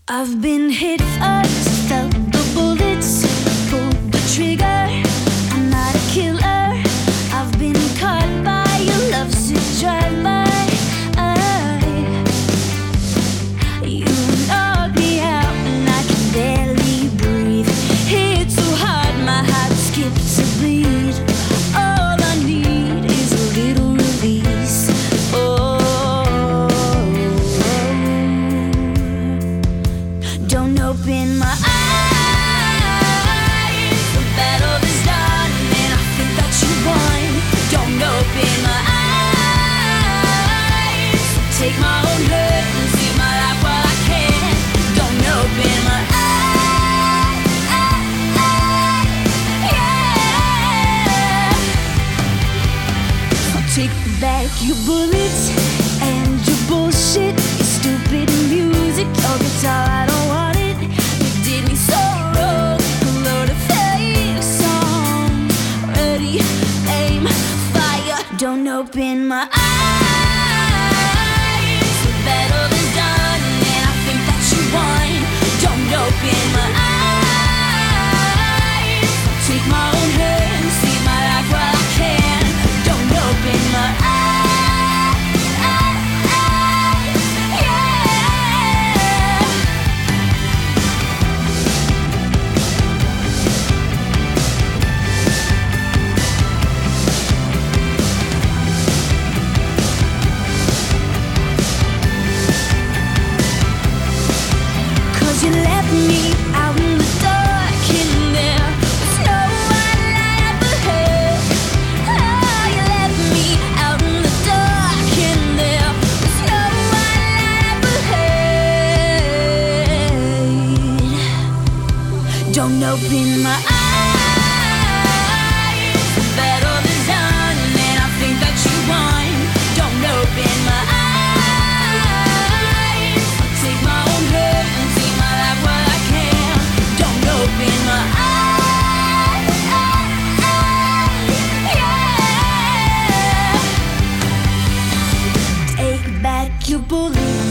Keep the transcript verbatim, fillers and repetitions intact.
I've been hit first, felt the bullets, pulled the trigger. I'm not a killer. I've been caught by your lovesick drive-by. You knocked me out and I can barely breathe. Hit so hard my heart skips a beat. All I need is a little release. Oh, don't open my eyes. The battle is done and I think that you won. Don't open my eyes. Take my own hurt and see my life while I can. Don't open my eyes. Yeah. I'll take back your bullets and your bullshit, your stupid music, your guitar. I don't want it. You did me so wrong. A load of fake songs. Ready, aim, fire. Don't open my eyes. The battle is done and I think that you won. Don't open my eyes. Take my own hurt and see my life while I can. Don't open my eyes. You left me out in the dark and there was no one I ever had. Oh, you left me out in the dark and there was no one I ever had. Don't open my eyes. The battle is done and I think that you won. Don't open my eyes. I'll take my own hurt and see my life while I can. Don't open my eyes. Yeah. Take back your bullet.